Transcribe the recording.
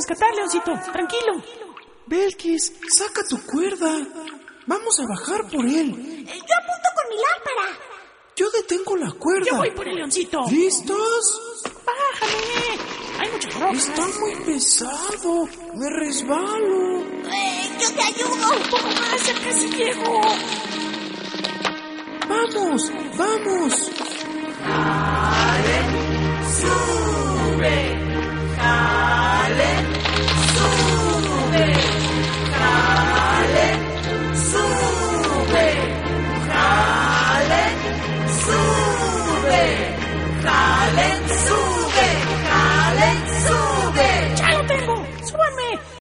rescatar, Leoncito. Tranquilo. Belkis, saca tu cuerda. Vamos a bajar por él. Yo apunto con mi lámpara. Yo detengo la cuerda. Yo voy por el Leoncito. ¿Listos? Bájame. Hay muchas rocas. Está muy pesado. Me resbalo. Yo te ayudo. Un poco más, ya casi llego. ¡Vamos! ¡Vamos! ¡Sube!